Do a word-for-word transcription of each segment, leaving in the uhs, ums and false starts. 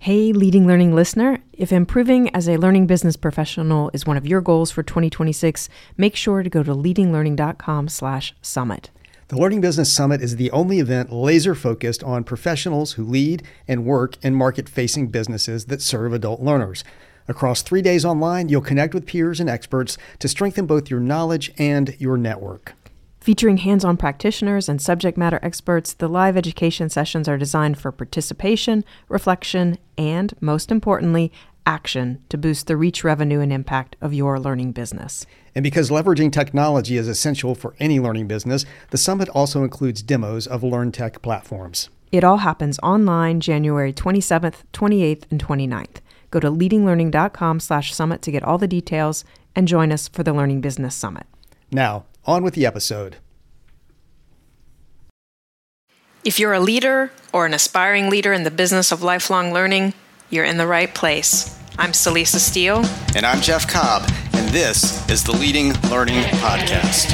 Hey, Leading Learning listener, if improving as a learning business professional is one of your goals for twenty twenty-six, make sure to go to leadinglearning.com slash summit. The Learning Business Summit is the only event laser-focused on professionals who lead and work in market-facing businesses that serve adult learners. Across three days online, you'll connect with peers and experts to strengthen both your knowledge and your network. Featuring hands-on practitioners and subject matter experts, the live education sessions are designed for participation, reflection, and, most importantly, action to boost the reach, revenue, and impact of your learning business. And because leveraging technology is essential for any learning business, the summit also includes demos of LearnTech platforms. It all happens online January twenty-seventh, twenty-eighth, and twenty-ninth. Go to leadinglearning.com slash summit to get all the details and join us for the Learning Business Summit. Now, on with the episode. If you're a leader or an aspiring leader in the business of lifelong learning, you're in the right place. I'm Celisa Steele. And I'm Jeff Cobb, and this is the Leading Learning Podcast.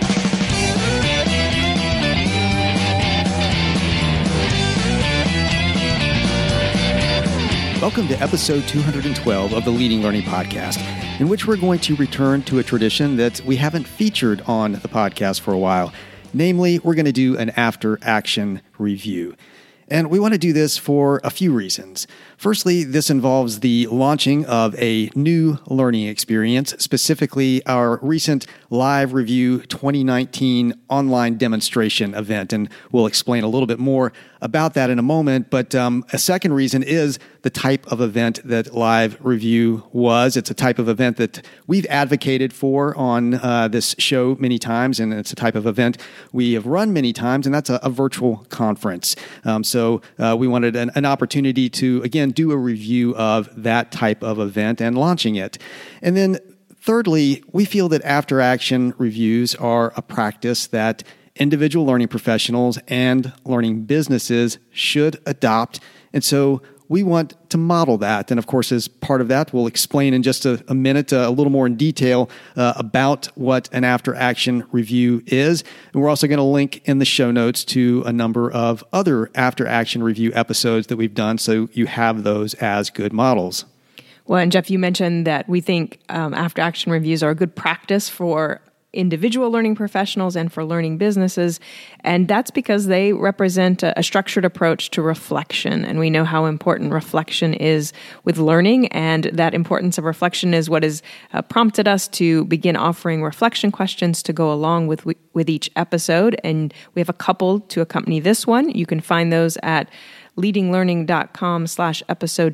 Welcome to episode two hundred twelve of the Leading Learning Podcast, in which we're going to return to a tradition that we haven't featured on the podcast for a while. Namely, we're going to do an after-action review. And we want to do this for a few reasons. Firstly, this involves the launching of a new learning experience, specifically our recent Live Review twenty nineteen online demonstration event. And we'll explain a little bit more about that in a moment. But um, a second reason is the type of event that Live Review was. It's a type of event that we've advocated for on uh, this show many times, and it's a type of event we have run many times, and that's a, a virtual conference. Um, so uh, we wanted an, an opportunity to, again, do a review of that type of event and launching it. And then thirdly, we feel that after-action reviews are a practice that individual learning professionals and learning businesses should adopt. And so we want to model that. And of course, as part of that, we'll explain in just a, a minute, uh, a little more in detail uh, about what an after-action review is. And we're also going to link in the show notes to a number of other after-action review episodes that we've done, so you have those as good models. Well, and Jeff, you mentioned that we think um, after-action reviews are a good practice for individual learning professionals and for learning businesses. And that's because they represent a, a structured approach to reflection. And we know how important reflection is with learning. And that importance of reflection is what has uh, prompted us to begin offering reflection questions to go along with, with each episode. And we have a couple to accompany this one. You can find those at leadinglearning.com slash episode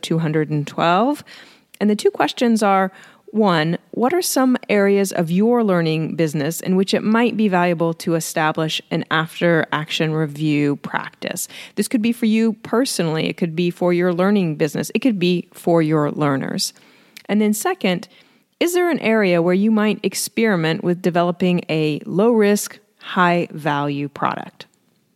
212. And the two questions are, one, what are some areas of your learning business in which it might be valuable to establish an after-action review practice? This could be for you personally. It could be for your learning business. It could be for your learners. And then second, is there an area where you might experiment with developing a low-risk, high-value product?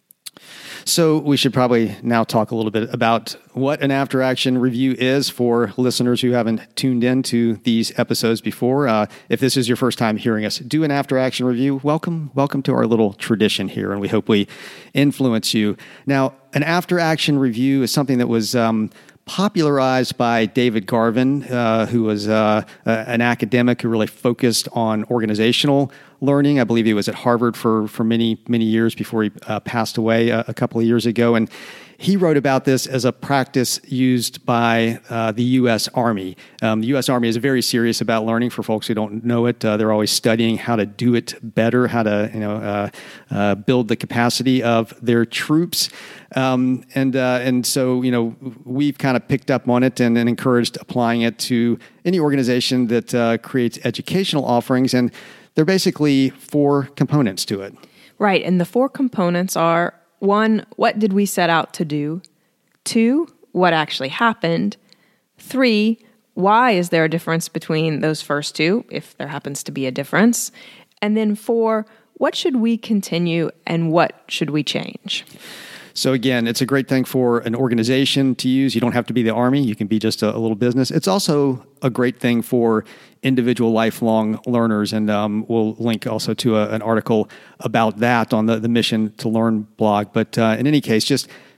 So we should probably now talk a little bit about what an after-action review is for listeners who haven't tuned in to these episodes before. Uh, if this is your first time hearing us do an after-action review, welcome, welcome to our little tradition here, and we hope we influence you. Now, an after-action review is something that was um, popularized by David Garvin, uh, who was uh, an academic who really focused on organizational learning. I believe he was at Harvard for, for many, many years before he uh, passed away a, a couple of years ago. And he wrote about this as a practice used by uh, the U S Army. Um, the U S Army is very serious about learning. For folks who don't know it, uh, they're always studying how to do it better, how to you know uh, uh, build the capacity of their troops. Um, and uh, and so you know we've kind of picked up on it and, and encouraged applying it to any organization that uh, creates educational offerings. And there are basically four components to it. Right, and the four components are: one, what did we set out to do? Two, what actually happened? Three, why is there a difference between those first two, if there happens to be a difference? And then four, what should we continue and what should we change? So again, it's a great thing for an organization to use. You don't have to be the Army. You can be just a, a little business. It's also a great thing for individual lifelong learners. And um, we'll link also to a, an article about that on the, the Mission to Learn blog. But uh, in any case, just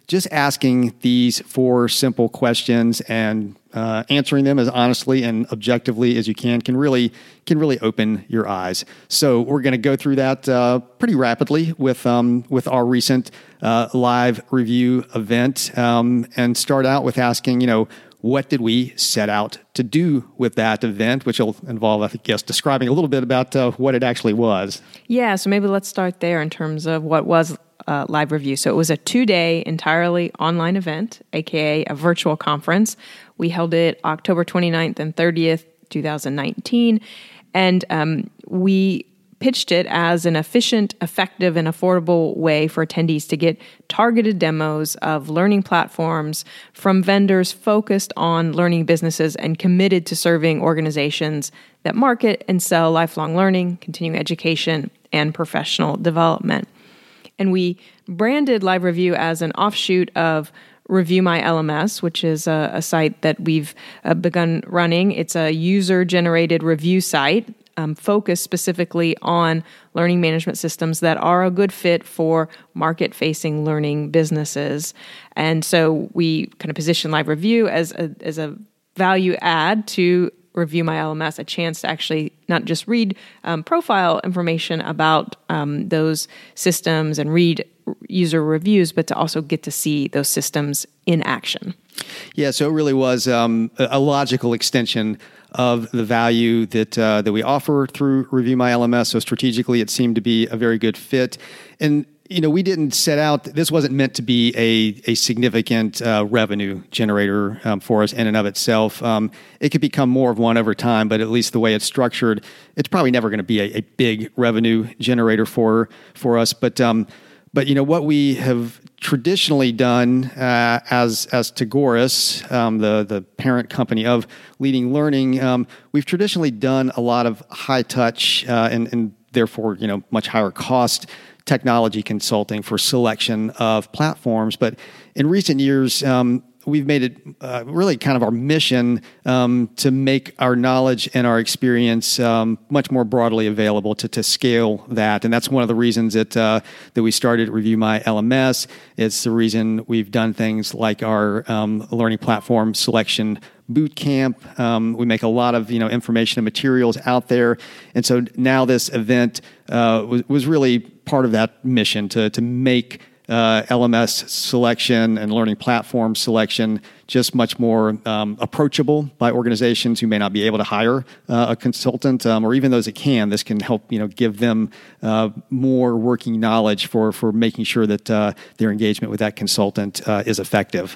just asking these four simple questions and uh, answering them as honestly and objectively as you can can really can really open your eyes. So we're going to go through that uh, pretty rapidly with um, with our recent uh, live review event, um, and start out with asking, you know, what did we set out to do with that event, which will involve, I guess, describing a little bit about uh, what it actually was. Yeah, so maybe let's start there in terms of what was uh, live review. So it was a two-day entirely online event, aka a virtual conference. We held it October twenty-ninth and thirtieth, twenty nineteen, and um, we pitched it as an efficient, effective, and affordable way for attendees to get targeted demos of learning platforms from vendors focused on learning businesses and committed to serving organizations that market and sell lifelong learning, continuing education, and professional development. And we branded Live Review as an offshoot of Review My L M S, which is a, a site that we've uh, begun running. It's a user-generated review site Um, focused specifically on learning management systems that are a good fit for market-facing learning businesses. And so we kind of position Live Review as a, as a value add to Review My L M S, a chance to actually not just read um, profile information about um, those systems and read user reviews, but to also get to see those systems in action. Yeah, so it really was um, a logical extension of the value that uh, that we offer through Review My L M S. So strategically, it seemed to be a very good fit. And you know, we didn't set out. This wasn't meant to be a a significant uh, revenue generator um, for us in and of itself. Um, it could become more of one over time, but at least the way it's structured, it's probably never going to be a, a big revenue generator for for us. But um, but you know what we have traditionally done uh, as as Tagoras, um, the the parent company of Leading Learning, um, we've traditionally done a lot of high touch uh, and, and therefore you know much higher cost technology consulting for selection of platforms. But in recent years, um, we've made it uh, really kind of our mission um, to make our knowledge and our experience um, much more broadly available to, to scale that. And that's one of the reasons that uh, that we started Review My L M S. It's the reason we've done things like our um, learning platform selection boot camp. Um, we make a lot of you know information and materials out there. And so now this event uh, was, was really part of that mission to to make Uh, L M S selection and learning platform selection just much more um, approachable by organizations who may not be able to hire uh, a consultant, um, or even those that can. This can help you know give them uh, more working knowledge for for making sure that uh, their engagement with that consultant uh, is effective.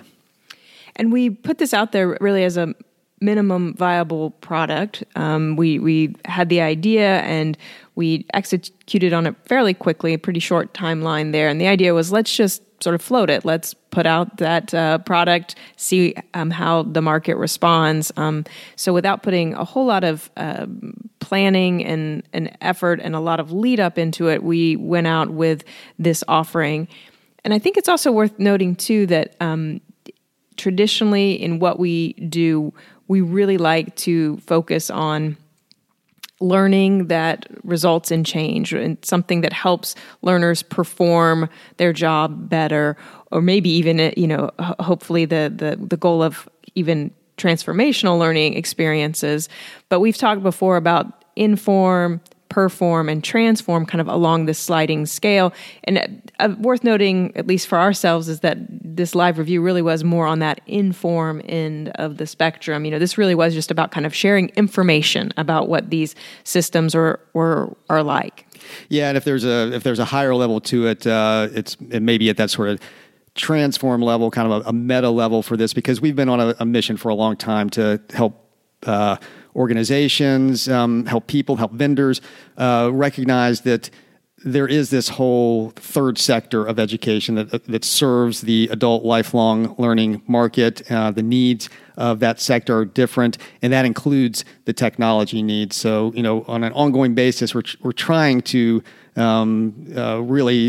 And we put this out there really as a minimum viable product. Um, we we had the idea and we executed on it fairly quickly, a pretty short timeline there. And the idea was, let's just sort of float it. Let's put out that uh, product, see um, how the market responds. Um, so without putting a whole lot of uh, planning and, and effort and a lot of lead up into it, we went out with this offering. And I think it's also worth noting too that um, traditionally in what we do, we really like to focus on learning that results in change and something that helps learners perform their job better, or maybe even, you know, hopefully the the, the goal of even transformational learning experiences. But we've talked before about inform, perform, and transform kind of along this sliding scale. And uh, worth noting, at least for ourselves, is that this live review really was more on that inform end of the spectrum. You know, this really was just about kind of sharing information about what these systems are or are like. Yeah, and if there's a if there's a higher level to it, uh, it's it may be at that sort of transform level, kind of a, a meta level for this, because we've been on a, a mission for a long time to help uh, organizations, um, help people, help vendors uh, recognize that there is this whole third sector of education that that serves the adult lifelong learning market. Uh, the needs of that sector are different, and that includes the technology needs. So, you know, on an ongoing basis, we're we're trying to um, uh, really help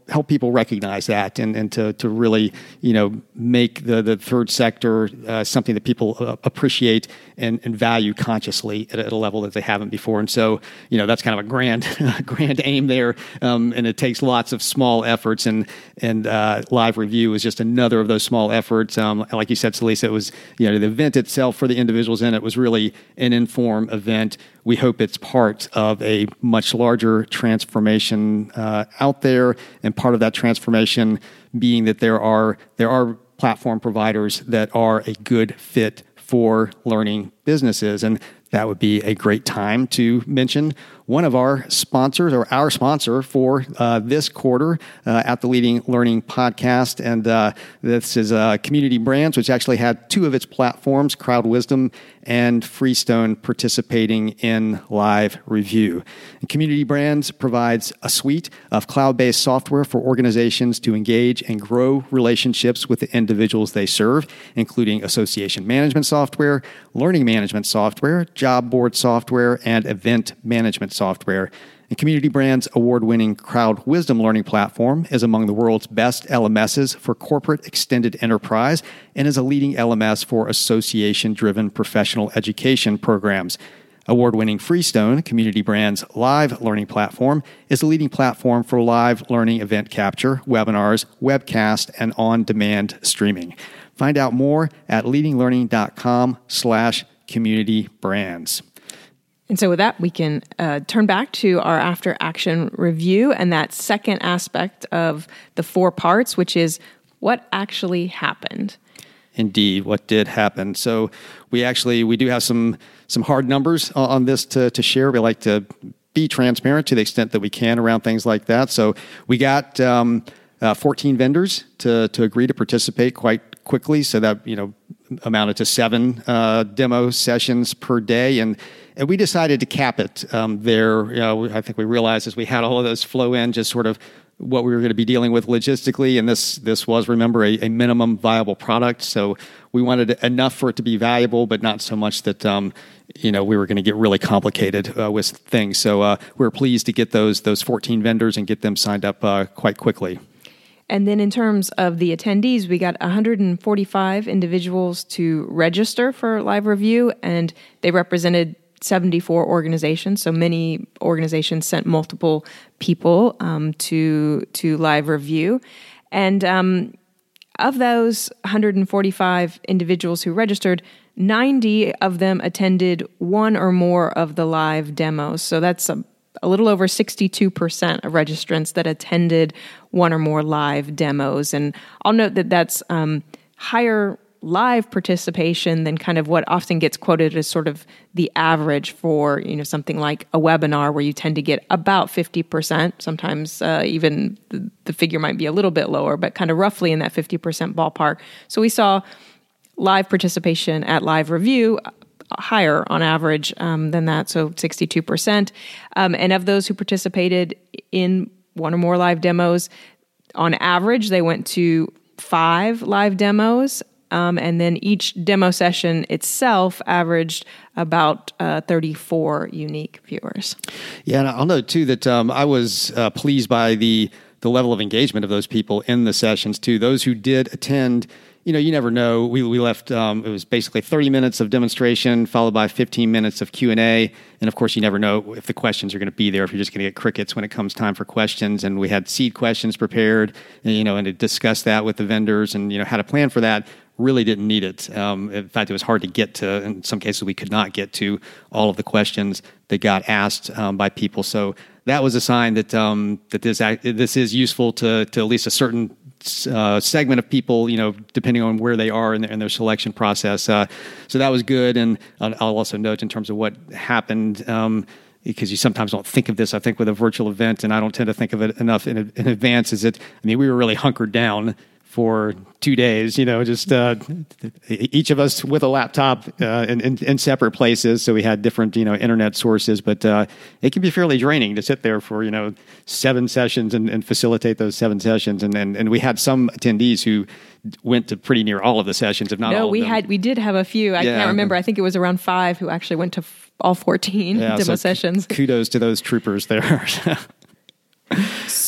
help people recognize that and, and to, to really, you know, make the, the third sector uh, something that people uh, appreciate and, and value consciously at, at a level that they haven't before. And so, you know, that's kind of a grand, grand aim there. Um, and it takes lots of small efforts, and, and uh, Live Review is just another of those small efforts. Um, like you said, Celisa, it was, you know, the event itself for the individuals in it was really an informed event. We hope it's part of a much larger transformation uh, out there, and part of that transformation being that there are there are platform providers that are a good fit for learning businesses. And that would be a great time to mention one of our sponsors, or our sponsor for uh, this quarter uh, at the Leading Learning Podcast. And uh, this is uh, Community Brands, which actually had two of its platforms, Crowd Wisdom and Freestone, participating in Live Review. And Community Brands provides a suite of cloud-based software for organizations to engage and grow relationships with the individuals they serve, including association management software, learning management software, job board software, and event management software. And Community Brands' award-winning Crowd Wisdom learning platform is among the world's best L M Ss for corporate extended enterprise, and is a leading L M S for association-driven professional education programs. Award-winning Freestone, Community Brands' live learning platform, is a leading platform for live learning event capture, webinars, webcast, and on-demand streaming. Find out more at leadinglearning.com slash community brands. And so with that, we can uh, turn back to our after action review and that second aspect of the four parts, which is what actually happened. Indeed, what did happen. So we actually, we do have some some hard numbers on this to, to share. We like to be transparent to the extent that we can around things like that. So we got um, uh, fourteen vendors to, to agree to participate quite quickly. So that, you know, amounted to seven uh, demo sessions per day. And And we decided to cap it um, there. You know, I think we realized as we had all of those flow in, just sort of what we were going to be dealing with logistically. And this this was, remember, a, a minimum viable product. So we wanted enough for it to be valuable, but not so much that um, you know we were going to get really complicated uh, with things. So uh, we were pleased to get those those fourteen vendors and get them signed up uh, quite quickly. And then in terms of the attendees, we got one hundred forty-five individuals to register for Live Review, and they represented seventy-four organizations. So many organizations sent multiple people um, to to Live Review. And um, of those one hundred forty-five individuals who registered, ninety of them attended one or more of the live demos. So that's a, a little over sixty-two percent of registrants that attended one or more live demos. And I'll note that that's um, higher live participation than kind of what often gets quoted as sort of the average for, you know, something like a webinar, where you tend to get about fifty percent. Sometimes uh, even the, the figure might be a little bit lower, but kind of roughly in that fifty percent ballpark. So we saw live participation at Live Review higher on average um, than that, so sixty-two percent. Um, and of those who participated in one or more live demos, on average, they went to five live demos. Um, and then each demo session itself averaged about uh, thirty-four unique viewers. Yeah, and I'll note too that um, I was uh, pleased by the the level of engagement of those people in the sessions too. Those who did attend, you know, you never know. We we left, um, it was basically thirty minutes of demonstration followed by fifteen minutes of Q and A. And of course, you never know if the questions are going to be there, if you're just going to get crickets when it comes time for questions. And we had seed questions prepared, and, you know, and to discuss that with the vendors and, you know, how to plan for that. Really didn't need it. Um, in fact, it was hard to get to. In some cases, we could not get to all of the questions that got asked um, by people. So that was a sign that um, that this act, this is useful to to at least a certain uh, segment of people. You know, depending on where they are in their, in their selection process. Uh, so that was good. And I'll also note in terms of what happened. Um, because you sometimes don't think of this, I think, with a virtual event, and I don't tend to think of it enough in, in advance, is that, I mean, we were really hunkered down for two days, you know, just uh, each of us with a laptop uh, in, in, in separate places. So we had different, you know, internet sources, but uh, it can be fairly draining to sit there for, you know, seven sessions and, and facilitate those seven sessions. And, and and we had some attendees who went to pretty near all of the sessions, if not no, all of we them. had we did have a few. I yeah. can't remember. I think it was around five who actually went to f- all fourteen yeah, demo so sessions. Kudos to those troopers there.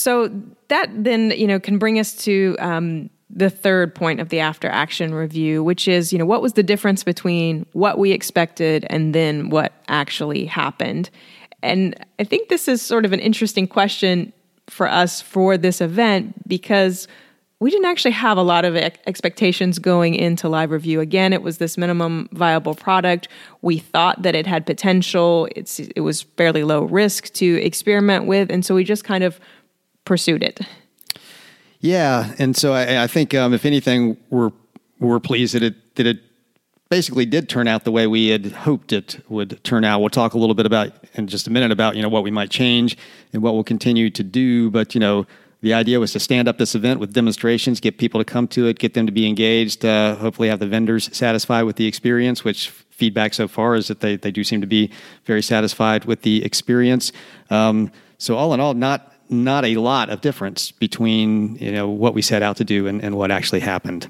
So that then, you know, can bring us to um, the third point of the after action review, which is, you know, what was the difference between what we expected and then what actually happened? And I think this is sort of an interesting question for us for this event because we didn't actually have a lot of expectations going into live review. Again, it was this minimum viable product. We thought that it had potential. It's it was fairly low risk to experiment with, and so we just kind of pursued it. Yeah, and so I, I think um, if anything, we're we're pleased that it that it basically did turn out the way we had hoped it would turn out. We'll talk a little bit about in just a minute about you know what we might change and what we'll continue to do, but you know. The idea was to stand up this event with demonstrations, get people to come to it, get them to be engaged, uh, hopefully have the vendors satisfied with the experience, which feedback so far is that they, they do seem to be very satisfied with the experience. Um, so all in all, not not a lot of difference between you know what we set out to do and, and what actually happened.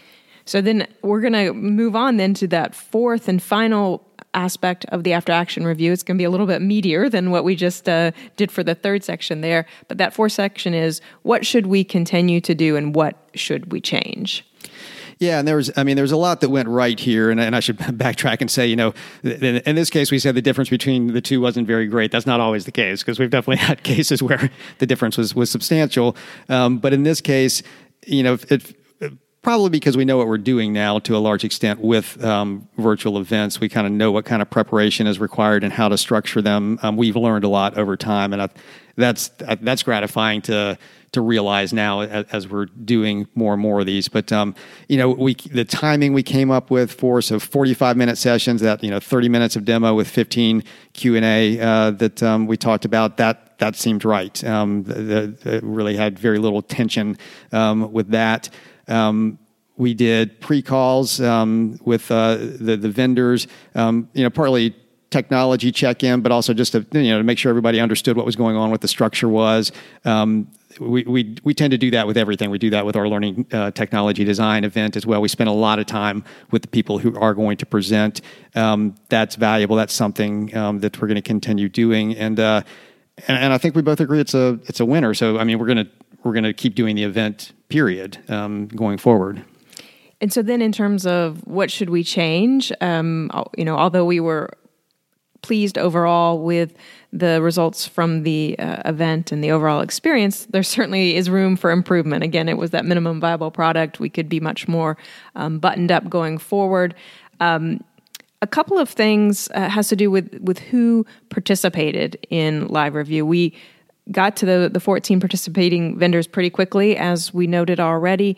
So then we're going to move on then to that fourth and final aspect of the after action review. It's going to be a little bit meatier than what we just uh, did for the third section there. But that fourth section is what should we continue to do and what should we change? Yeah, and there was, I mean, there was a lot that went right here, and, and I should backtrack and say, you know, in, in this case, we said the difference between the two wasn't very great. That's not always the case, because we've definitely had cases where the difference was, was substantial. Um, but in this case, you know, it, probably because we know what we're doing now to a large extent with um, virtual events. We kind of know what kind of preparation is required and how to structure them. Um, we've learned a lot over time, and I, that's that's gratifying to to realize now as, as we're doing more and more of these. But um, you know, we the timing we came up with for so forty-five minute sessions, that you know thirty minutes of demo with fifteen Q and A uh, that um, we talked about. That that seemed right. Um, the, the, really had very little tension um, with that. Um, we did pre-calls um, with uh, the the vendors, um, you know, partly technology check-in, but also just to you know to make sure everybody understood what was going on, what the structure was. Um, we we we tend to do that with everything. We do that with our learning uh, technology design event as well. We spend a lot of time with the people who are going to present. Um, that's valuable. That's something um, that we're going to continue doing, and, uh, and and I think we both agree it's a it's a winner. So I mean, we're gonna we're gonna keep doing the event. Period. Um, going forward. And so then in terms of what should we change, um, you know, although we were pleased overall with the results from the uh, event and the overall experience, there certainly is room for improvement. Again, it was that minimum viable product. We could be much more um, buttoned up going forward. Um, a couple of things uh, has to do with, with who participated in live review. We got to the, the fourteen participating vendors pretty quickly, as we noted already,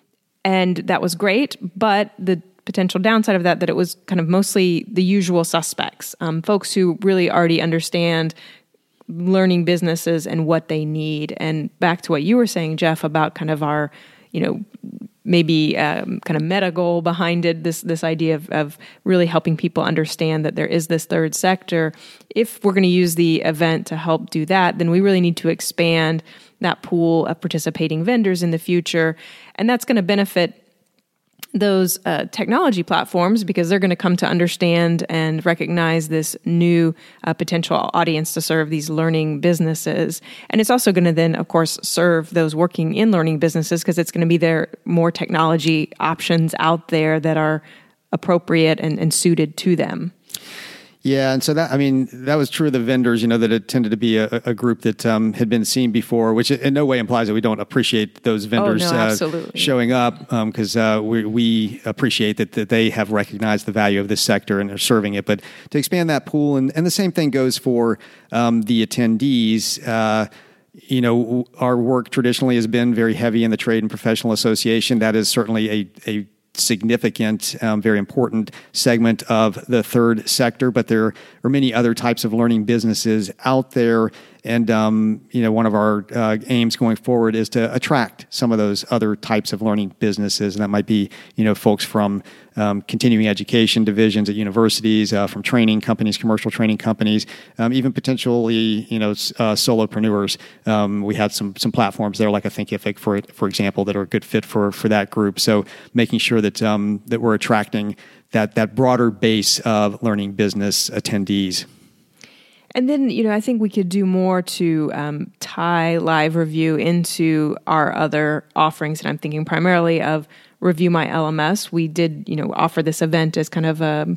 and that was great, but the potential downside of that, that it was kind of mostly the usual suspects, um, folks who really already understand learning businesses and what they need. And back to what you were saying, Jeff, about kind of our, you know, maybe um, kind of meta goal behind it, this this idea of, of really helping people understand that there is this third sector. If we're going to use the event to help do that, then we really need to expand that pool of participating vendors in the future. And that's going to benefit those uh, technology platforms because they're going to come to understand and recognize this new uh, potential audience to serve these learning businesses. And it's also going to then, of course, serve those working in learning businesses because it's going to be there more technology options out there that are appropriate and, and suited to them. Yeah, and so that, I mean, that was true of the vendors, you know, that it tended to be a, a group that um, had been seen before, which in no way implies that we don't appreciate those vendors oh, no, uh, showing up, because um, uh, we, we appreciate that, that they have recognized the value of this sector and are serving it. But to expand that pool, and, and the same thing goes for um, the attendees. Uh, you know, our work traditionally has been very heavy in the trade and professional association. That is certainly a, a significant, um, very important segment of the third sector, but there are many other types of learning businesses out there. And, um, you know, one of our uh, aims going forward is to attract some of those other types of learning businesses. And that might be, you know, folks from um, continuing education divisions at universities, uh, from training companies, commercial training companies, um, even potentially, you know, uh, solopreneurs. Um, we had some some platforms there, like a Thinkific, for for example, that are a good fit for for that group. So making sure that um, that we're attracting that that broader base of learning business attendees. And then, you know, I think we could do more to um, tie live review into our other offerings. And I'm thinking primarily of Review My L M S. We did, you know, offer this event as kind of a,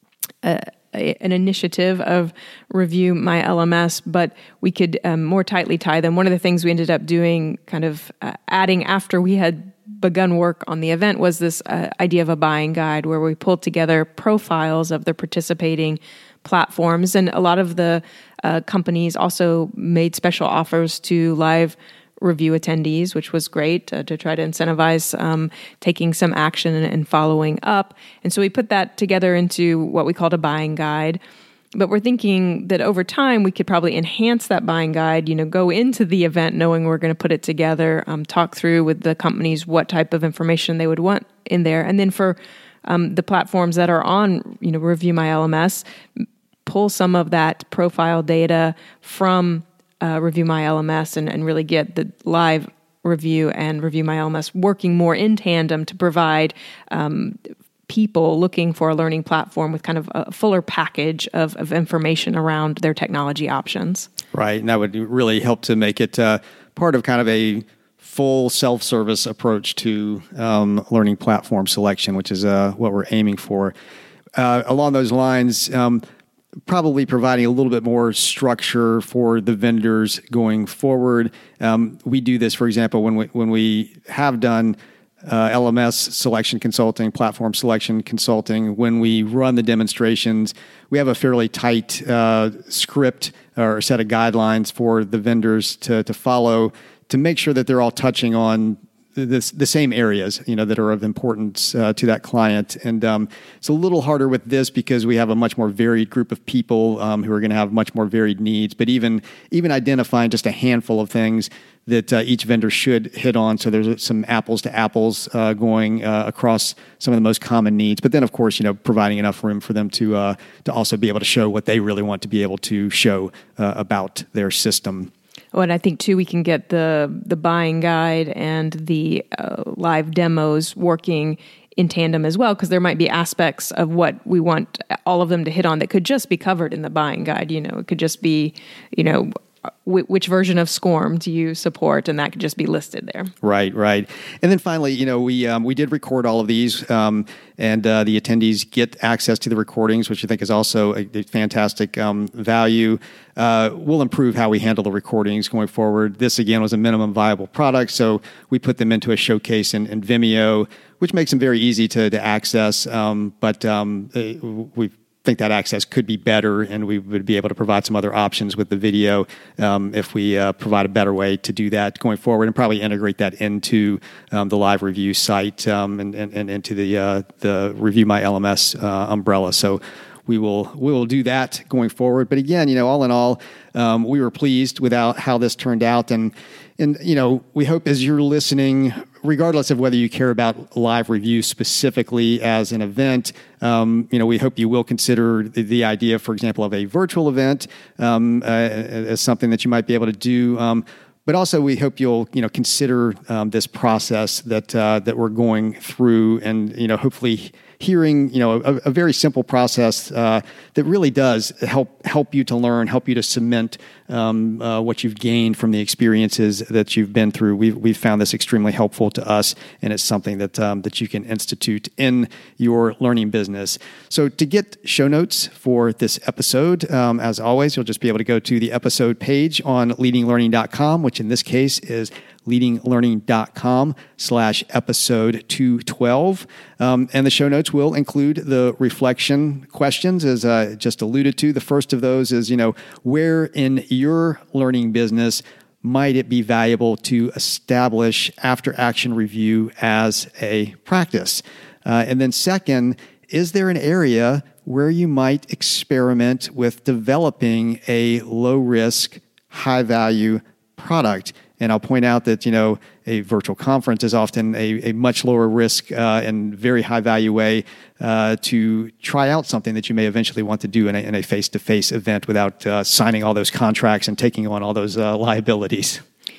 a, a an initiative of Review My L M S, but we could um, more tightly tie them. One of the things we ended up doing, kind of uh, adding after we had begun work on the event, was this uh, idea of a buying guide, where we pulled together profiles of the participating platforms. And a lot of the uh, companies also made special offers to live review attendees, which was great uh, to try to incentivize um, taking some action and, and following up. And so we put that together into what we called a buying guide. But we're thinking that over time, we could probably enhance that buying guide, you know, go into the event knowing we're going to put it together, um, talk through with the companies what type of information they would want in there. And then for um, the platforms that are on, you know, Review My L M S, pull some of that profile data from uh, Review My L M S and, and really get the live review and Review My L M S working more in tandem to provide um, people looking for a learning platform with kind of a fuller package of, of information around their technology options. Right, and that would really help to make it uh, part of kind of a full self-service approach to um, learning platform selection, which is uh, what we're aiming for. Uh, along those lines, um, probably providing a little bit more structure for the vendors going forward. Um, we do this, for example, when we when we have done uh, L M S selection consulting, platform selection consulting. When we run the demonstrations, we have a fairly tight uh, script or set of guidelines for the vendors to to follow to make sure that they're all touching on the, the same areas, you know, that are of importance uh, to that client. And um, it's a little harder with this because we have a much more varied group of people um, who are going to have much more varied needs. But even even identifying just a handful of things that uh, each vendor should hit on, so there's some apples to apples uh, going uh, across some of the most common needs. But then, of course, you know, providing enough room for them to uh, to also be able to show what they really want to be able to show uh, about their system. Oh, and I think, too, we can get the the buying guide and the uh, live demos working in tandem as well, because there might be aspects of what we want all of them to hit on that could just be covered in the buying guide. You know, it could just be, you know, w- which version of SCORM do you support, and that could just be listed there. Right, right. And then finally, you know, we um, we did record all of these, um, and uh, the attendees get access to the recordings, which I think is also a, a fantastic um, value. Uh, we'll improve how we handle the recordings going forward. This, again, was a minimum viable product, so we put them into a showcase in, in Vimeo, which makes them very easy to, to access, um, but um, we think that access could be better, and we would be able to provide some other options with the video um, if we uh, provide a better way to do that going forward, and probably integrate that into um, the live review site um, and, and, and into the uh, the Review My L M S uh, umbrella. So we will we will do that going forward. But again, you know, all in all, um, we were pleased with how, how this turned out, and and you know, we hope as you're listening, regardless of whether you care about live review specifically as an event, um, you know, we hope you will consider the, the idea, for example, of a virtual event um, uh, as something that you might be able to do. Um, But also, we hope you'll, you know, consider um, this process that uh, that we're going through, and you know, hopefully hearing, you know, a, a very simple process uh, that really does help help you to learn, help you to cement um, uh, what you've gained from the experiences that you've been through. We've we've found this extremely helpful to us, and it's something that um, that you can institute in your learning business. So, to get show notes for this episode, um, as always, you'll just be able to go to the episode page on leading learning dot com, which in this case is leading learning dot com slash episode two twelve. Um, and the show notes will include the reflection questions, as I just alluded to. The first of those is, you know, where in your learning business might it be valuable to establish after-action review as a practice? Uh, and then second, is there an area where you might experiment with developing a low-risk, high-value product? And I'll point out that, you know, a virtual conference is often a, a much lower risk uh, and very high value way uh, to try out something that you may eventually want to do in a, in a face-to-face event without uh, signing all those contracts and taking on all those uh, liabilities.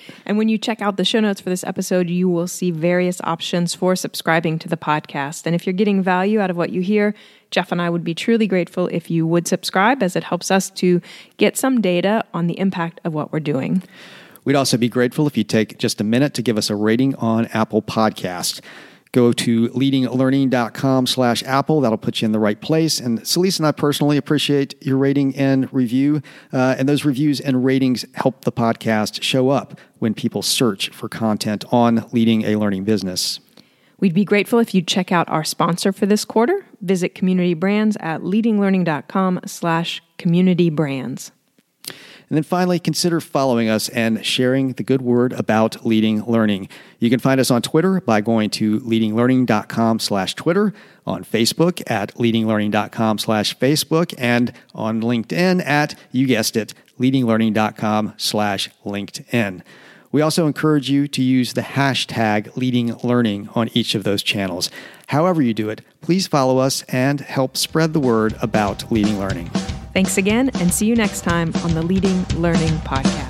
And when you check out the show notes for this episode, you will see various options for subscribing to the podcast. And if you're getting value out of what you hear, Jeff and I would be truly grateful if you would subscribe, as it helps us to get some data on the impact of what we're doing. We'd also be grateful if you take just a minute to give us a rating on Apple Podcasts. Go to leadinglearning.com slash Apple. That'll put you in the right place. And Celeste and I personally appreciate your rating and review. Uh, and those reviews and ratings help the podcast show up when people search for content on leading a learning business. We'd be grateful if you'd check out our sponsor for this quarter. Visit Community Brands at leadinglearning.com slash community brands. And then finally, consider following us and sharing the good word about Leading Learning. You can find us on Twitter by going to leadinglearning.com slash Twitter, on Facebook at leadinglearning.com slash Facebook, and on LinkedIn at, you guessed it, leadinglearning.com slash LinkedIn. We also encourage you to use the hashtag Leading Learning on each of those channels. However you do it, please follow us and help spread the word about Leading Learning. Thanks again, and see you next time on the Leading Learning Podcast.